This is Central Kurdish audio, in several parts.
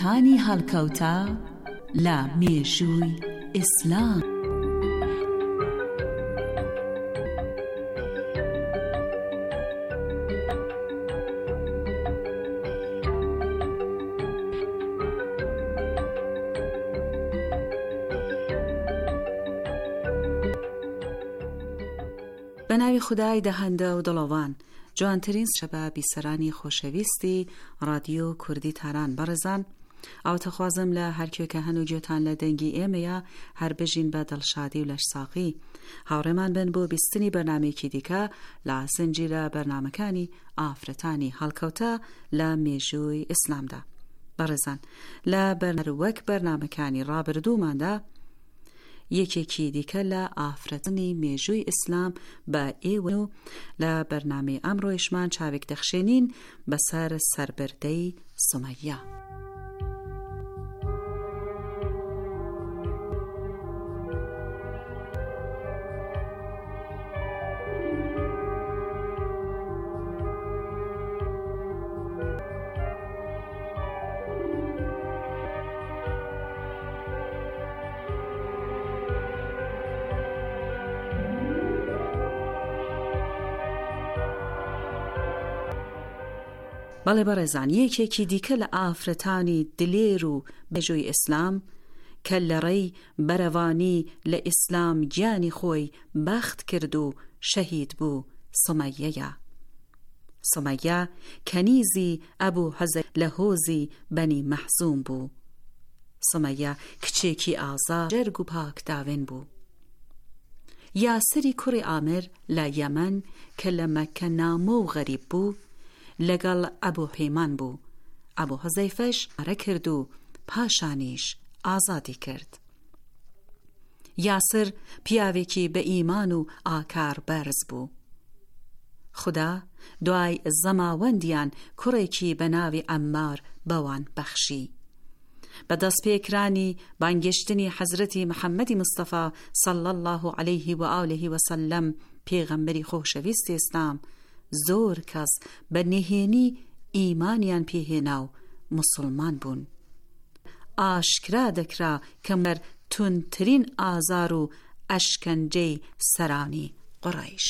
هانی هەڵکەوتە لە مێژووی ئیسلام. بە ناوی خودای دەهەندە و دڵەوان، جوانترین شەبە بیسەرانی خۆشەویستی رادیۆ کوردی تاران بەڕێزان، ئاوتەخوازم لە هەرکوێکە هەنوو گوێتان لە دەنگی ئێمەیە هەر بژین بە دڵشادی و لەشساقی. هاوڕێمان بن بۆ بیستنی بەرنامەیەکی دیکە لە زنجیرە بەرنامەکانی ئافرەتانی هەڵکەوتە لە مێژووی ئیسلامدا. بەڕێزان، لە وەک بەرنامەکانی ڕابردووماندا یەکێکی دیکە لە ئافرەتنی مێژووی ئیسلام بە ئێوە و لە بەرنامەی ئەمڕۆیشمان چاوێک دەخشێنین بەسەر سەربەردەی سومەیە. بەڵێ بەڕێزان، یەکێکی دیکە لە ئافرەتانی دلێر و مێژووی ئیسلام کە لە ڕێی بەرەوانی لە ئیسلام گیانی خۆی بەخت کرد و شەهید بوو سومەیەیە. سومەیە کەنیزی ئەبوو حەزەر لە هۆزی بەنی مەحزوم بوو. سومەیە کچێکی ئازا جەرگ و پاک داوێن بوو. یاسری کوڕی ئامر لە یەمەن کە لە مەکە نامۆ و غەریب بوو لەگەڵ ئەبوو پەیمان بوو. ئەبوو حوزەیفەش ئارە کرد و پاشانیش ئازادی کرد. یاسر پیاوێکی بە ئیمان و ئاکار بەرز بوو. خدا دوای زەماوەندیان کوڕێکی بە ناوی عەمار بەوان بەخشی. بە دەستپێکرانی بانگێشتنی حەزرەتی محەممەدی مستەفا صلی الله علیه و آله و سلم پێغەمبەری خۆشەویستی ئیسلام زۆر کەس بە نهێنی ئیمانیان پێهێنا و موسڵمان بوون. ئاشکرا دەکرا کە مەر تونترین ئازار و ئەشکەنجەی سەرانی قوڕەیش.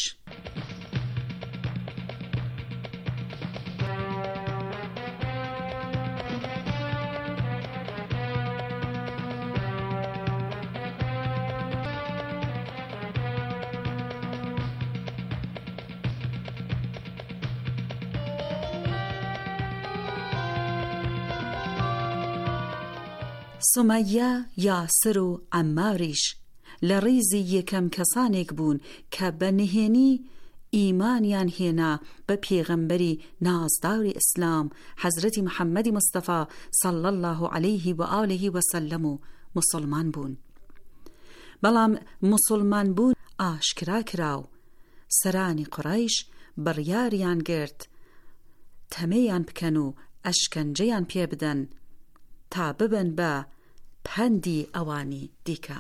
سومەیە، یاسر و عەماریش لە ڕیزی یەکەم کەسانێک بوون کە بە نهێنی ئیمانیان هێنا بە پێغەمبەری نازداری ئیسلام حەزرەتی محەممەدی مستەفا صلی الله علیه و آله و سلم و موسڵمان بوون. بەڵام موسڵمان بوون ئاشکرا کرا و سەرانی قوڕەیش بڕیاریان گرت تەمەیان بکەن و ئەشکەنجەیان پێ بدەن تا ببن بە پەندی ئەوانی دیکە.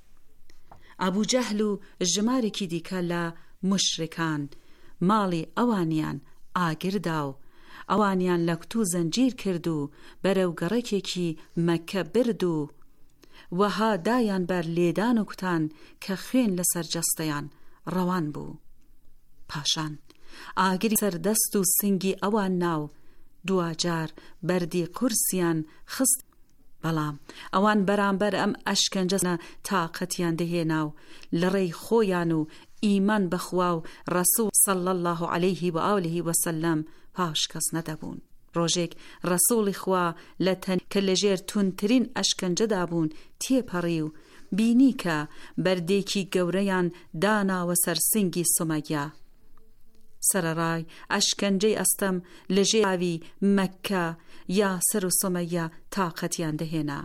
ئەبوو جەهل و ژمارێکی دیکە لە مشرکان ماڵی ئەوانیان ئاگردا و ئەوانیان لە کتوو زەنجیر کرد و بەرەو گەڕێکێکی مەکە برد و وەها دایان بەر لێدان و کوتان کە خوێن لەسەر جەستەیان ڕەوان بوو. پاشان ئاگری سەردەست و سنگی ئەوان ناو دوجار بەردی قورسیان خست. بەڵام ئەوان بەرامبەر ئەم ئەشکەنجە تاقەتیان دەهێنا و لە ڕێی خۆیان و ئیمان بەخوا و ڕەسوول صلی الله علیه و آله و سلم پاش کەس نەدەبوون. ڕۆژێک ڕەسووڵی خوا لە تەن کە لەژێر تونترین ئەشکەنجەدا بوون تێپەڕی و بینی کە بەردێکی گەورەیان داناوە سەر سنگی سومەیە. سەرەڕای ئەشکەنجەی ئەستەم لە ژێراوی مەکە یاسر و سومەیە تاقەتیان دەهێنا.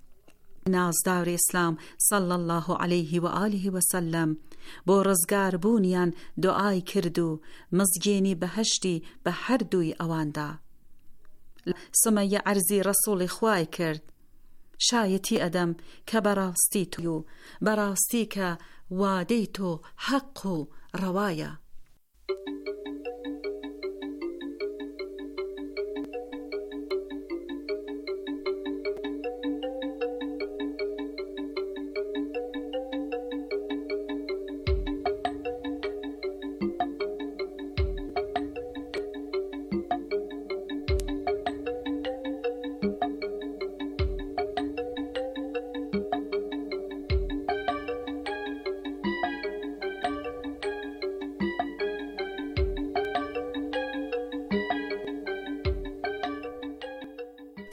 نازداری ئیسلام صلی الله علیه و آله و سلم بۆ ڕزگار بوونیان دوعای کرد و مزگێنی بەهەشتی بە هەردووی ئەواندا. سومەیە عەرزی ڕەسووڵی خوای کرد شایەتی ئەدەم کە بەڕاستی توی و بەڕاستی کە وادەی تۆ حەق و ڕەوایە.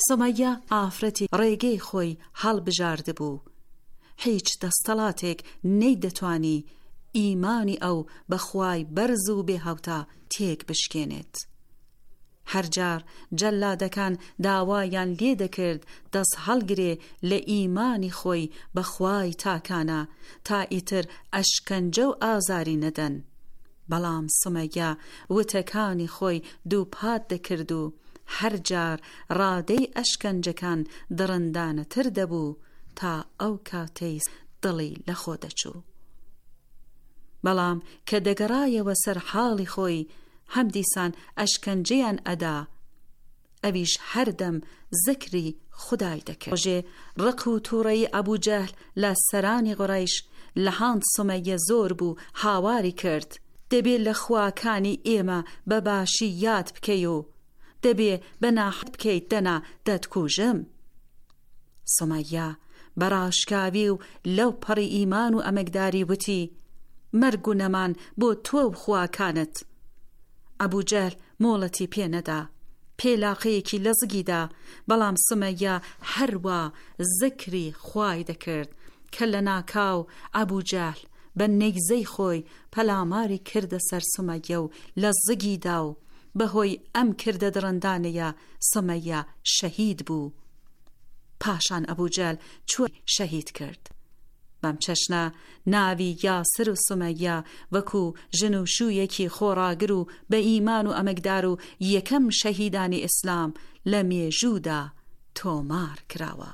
سومەیە ئافرەتی ڕێگەی خۆی هەڵبژاردبوو. هیچ دەستەڵاتێک نەیدەتوانی ئیمانی ئەو بەخوای بەرز و بێهەوتا تێک بشکێنێت. هەرجار جەلادەکان داوایان لێ دەکرد دەست هەڵگرێ لە ئیمانی خۆی بەخوای تاکانە تا ئیتر ئەشکەنجە و ئازاری نەدەن. بەڵام سومەیە وتەکانی خۆی دووپات دەکرد و هەرجار ڕادەی ئەشکەنجەکان دڕندانەتر دەبوو تا ئەو کاتەی دڵی لە خۆ دەچوو. بەڵام کە دەگەڕایەوە سەر حاڵی خۆی هەم دیسان ئەشکەنجەیان ئەدا، ئەویش هەردەم زەکری خودای دەکرد. ڕۆژێ ڕق و تووڕەی ئەبوجەهل لە سەرانی قوڕەیش لە هاند سومەیە زۆر بوو هاواری کرد: دەبێ لە خواکانی ئێمە بەباشی یاد بکەی و دەبێ بەناحەق بکەیت دەنا دەتکوژم. سومەیە بەڕاشکاوی و لەو پەڕی ئیمان و ئەمەکداری وتی: مەرگ و نەمان بۆ تۆ و خواکانت. ئەبوجەهل مۆڵەتی پێ نەدا، پێلاقەیەکی لە زگیدا، بەڵام سومەیە هەروە زەکری خوای دەکرد کە لە ناکاو ئەبوجەهل بە نەیزەی خۆی پەلاماری کردە سەر سومەیە و لە زگیدا و بەهۆی ئەم کردە دڕندانەیە سومەیە شەهید بوو. پاشان ئەبوجەهل چووی شەهید کرد. بەم چەشنە ناوی یاسر و سومەیە وەکو ژن و شوویەکی خۆڕاگر و بە ئیمان و ئەمەکدار و یەکەم شەهیدانی ئیسلام لە مێژوودا تۆمار کراوە.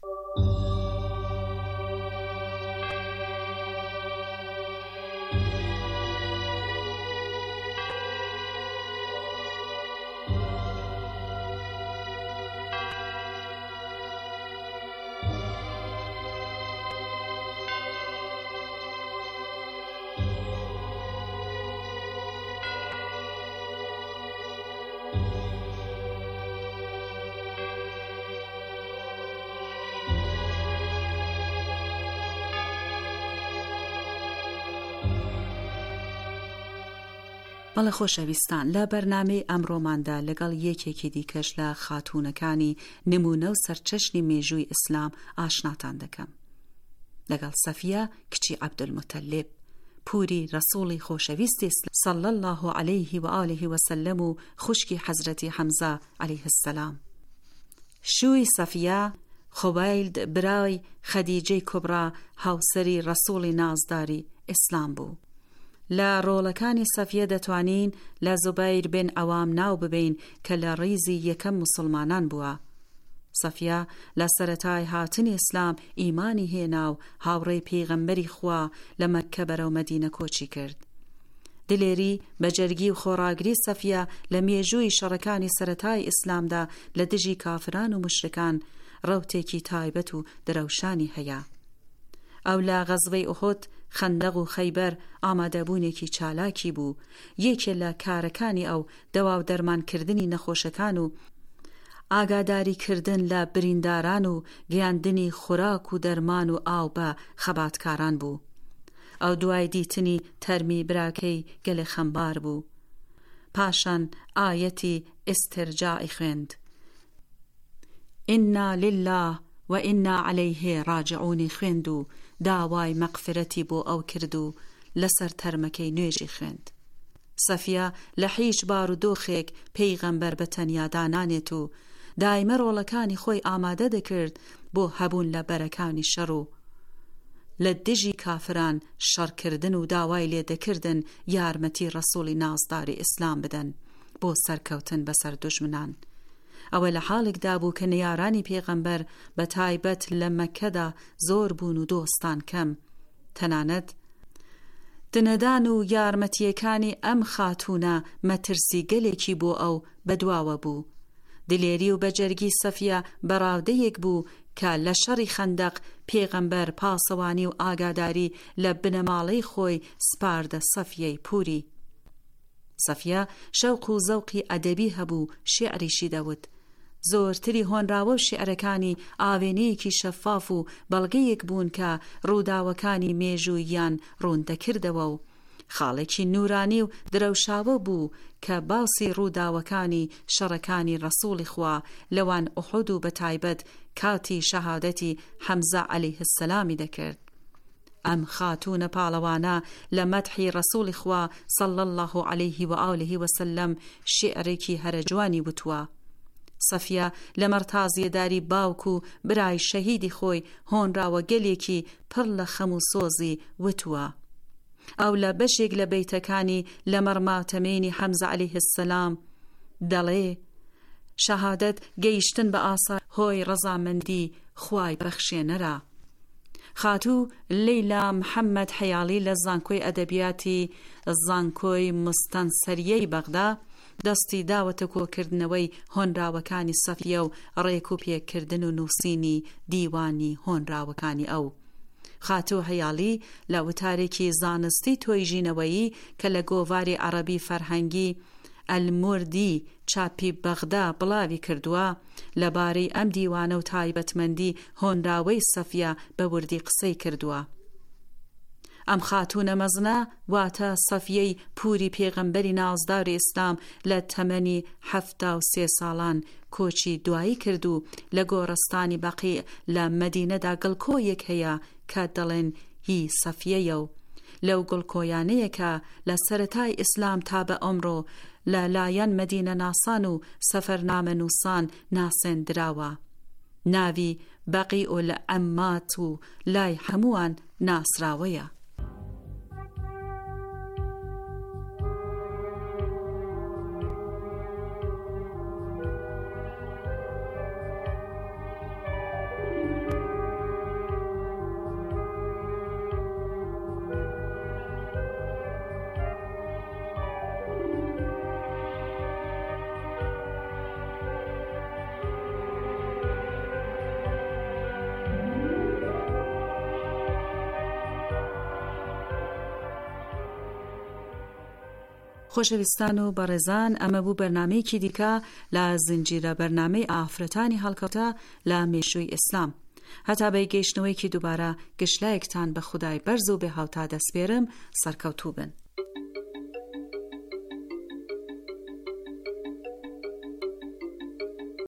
بەڵێ خۆشەویستان، لە بەرنامەی ئەمڕۆماندا لەگەڵ یەکێکی دیکەش لە خاتوونەکانی نمونە و سەرچەشنی مێژووی ئیسلام ئاشناتان دەکەم. لەگەڵ سەفیە کچی عەبدولموتەلیب، پووری ڕەسوڵی خۆشەویستی صلی الله علیه و آله و سلم و خوشکی حەزرەتی حەمزە علیه السلام. شووی سەفیە خۆبایلد برای خەدیجەی کوبرا هاوسەری ڕەسوڵی نازداری ئیسلام بوو. لە ڕۆڵەکانی سەفیە دەتوانین لە زوبەیر بن ئەوام ناو ببین کە لە ڕیزی یەکەم موسڵمانان بووە. سەفیە لە سەرەتای هاتنی ئیسلام ئیمانی هێنا و هاوڕێی پێغەمبەری خوا لە مەککە بەرەو مەدینە کۆچی کرد. دلێری بەجەرگی و خۆڕاگری سەفیە لە مێژووی شەڕەکانی سەرەتای ئیسلامدا لە دژی کافران و مشرکان ڕەوتێکی تایبەت و دەرەوشانی هەیە. ئەو لە غەزوەی ئوحود، خەندەق و خەیبەر ئامادەبوونێکی چالاکی بوو. یەکێ لە کارەکانی ئەو دەوا و دەرمانکردنی نەخۆشەکان و ئاگاداریکردن لە برینداران و گەیاندنی خوراک و دەرمان و ئاو بە خەباتکاران بوو. ئەو دوای دیتنی تەرمی براکەی گەلێ خەمبار بوو. پاشان ئایەتی ئسترجاعی خوێند: ئینا لله و ئینا عەلەیه ڕاجعون خوێند و داوای مەغفرەتی بۆ ئەو کرد و لەسەر تەرمەکەی نوێژی خوێند. سەفیە لە هیچ بارودۆخێک پەیغەمبەر بە تەنیادا نانێت و دایمە ڕۆڵەکانی خۆی ئامادە دەکرد بۆ هەبوون لە بەرەکانی شەڕ و لە دژی کافران شەڕکردن و داوای لێدەکردن یارمەتی ڕەسوڵی نازداری ئیسلام بدەن بۆ سەرکەوتن بەسەر دوژمنان. ئەوە لە حاڵێکدا بوو کە نەیارانی پێغەمبەر بە تایبەت لە مەککەدا زۆر بوون و دۆستان کەم. تەنانەت دنەدان و یارمەتیەکانی ئەم خاتوونە مەترسی گەلێکی بۆ ئەو بەدواوە بوو. دلێری و بەجەرگی سەفیە بەڕاودەیەک بوو کە لە شەڕی خەندەق پێغەمبەر پاسەوانی و ئاگاداری لە بنەماڵەی خۆی سپاردە سەفیەی پووری. سەفیە شەوق و زەوقی ئەدەبی هەبوو، شێعریشی دەوت. زۆرتری هۆنراوە و شێعرەکانی ئاوێنەیەکی شەفاف و بەڵگەیەک بوون کە ڕووداوەکانی مێژوویان ڕوون دەکردەوە و خاڵێکی نورانی و درەوشاوە بوو کە باسی ڕووداوەکانی شەڕەکانی ڕەسووڵی خوا لەوان ئوحود و بەتایبەت کاتی شەهادەتی حەمزە عەلەیه السەلامی دەکرد. ئەم خاتوونە پاڵەوانە لە مەدحی ڕەسووڵی خوا صەڵی الله عەلەیه و ئالێه وسەلەم شیعرێکی هەرە جوانی وتووە. سەفیە لە مەرتازیەداری باوک و برای شەهیدی خۆی هۆنراوە گەلێکی پڕ لە خەم و سۆزی وتووە. ئەو لە بەشێک لە بەیتەکانی لە مەرماتەمێنی حەمزە عەلەیه السەلام دەڵێ: شەهادەت گەیشتن بە ئاسا هۆی ڕەزامەندی خوای بەخشێنەرە. خاتوو لەیلا محەممەد حەیاڵی لە زانکۆی ئەدەبیاتی زانکۆی مستەنسەریەی بەغدا دەستی داوەتە کۆکردنەوەی هۆنراوەکانی سەفیە و ڕێک و پێکردن و نووسینی دیوانی هۆنراوەکانی ئەو. خاتوو حەیاڵی لە وتارێکی زانستی تۆیژینەوەیی کە لە گۆڤاری عەرەبی فەرهەنگی ئەلموردی چاپی بەغدا بڵاوی کردووە لەبارەی ئەم دیوانە و تایبەتمەندی هۆنراوەی سەفیە بە وردی قسەی کردووە. ئەم خاتوونە مەزنە واتە سەفیەی پوری پێغەمبەری نازداری ئیسلام لە تەمەنی 73 ساڵان کۆچی دوایی کرد و لە گۆڕستانی بەقیع لە مەدینەدا گڵکۆیەک هەیە کە دەڵێن هی سەفیەیە و لەو گڵکۆیانەیە کە لە سەرەتای ئیسلام تا بە ئەمڕۆ لە لایەن مەدینە ناسان و سەفەرنامە نووسان ناسێندراوە. ناوی بەقیع و لە ئەمات و لای هەمووان ناسراوەیە. خۆشەویستان و بەڕێزان، ئەمە بوو بەرنامەیەکی دیکە لە زنجیرە بەرنامەی ئافرەتانی هەڵکەوتە لە مێشووی ئیسلام. هەتا بە گەیشتنەوەیکی دووبارە گشتلایەکتان بە خودای بەرز و بێ هاوتا دەسپێرم. سەرکەوتوو بن.